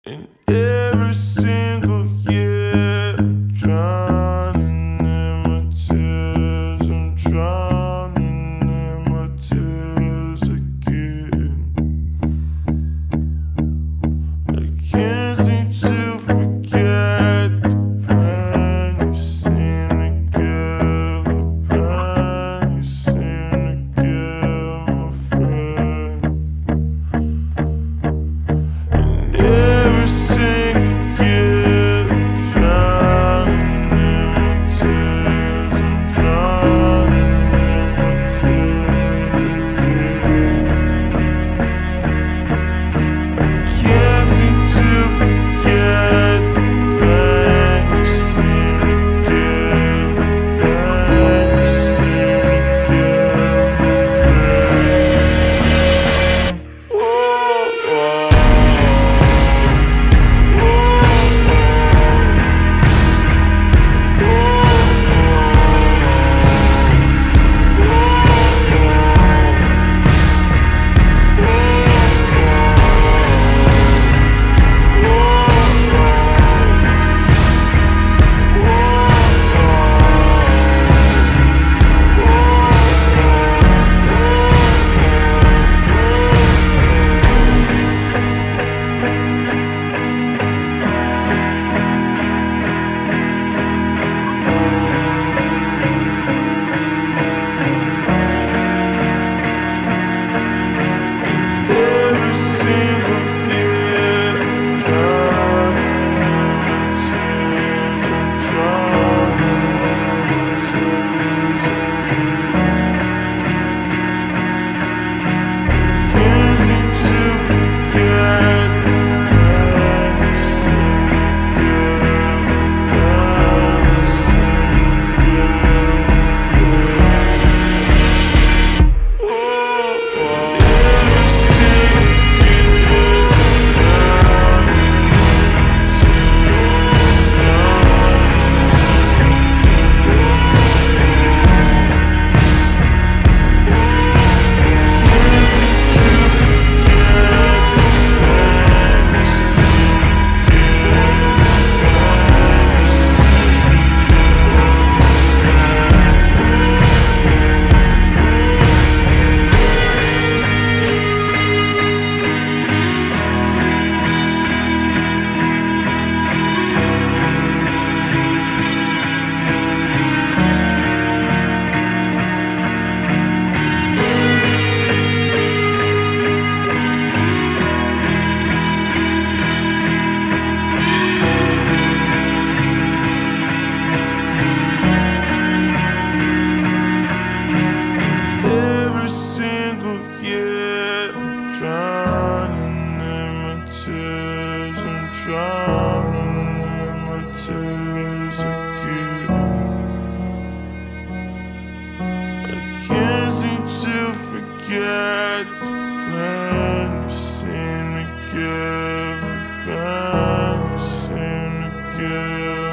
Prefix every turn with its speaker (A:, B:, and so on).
A: And every single year, I'm drowning in my tears. I'm drowning in my tears again. I can't seem to forget the plan you seem to give, the plan you seem to give, my friend. And every single year, I'm drowning in my tears. I'm drowning in my tears again. I can't seem to forget the pain you seem to give, the pain you seem to give, my friend. Whoa, every single year, I'm drowning in my tears. I'm drowning in my tears again. I can't seem to forget the pain you seem to give, the pain you seem to give, my friend. Every single year, I'm can't seem to forget the pain you seem to give, the pain you seem to Every single year, I'm drowning in my tears. I'm drowning in my tears again. I can't seem to forget the pain you seem to give, the pain you seem to give.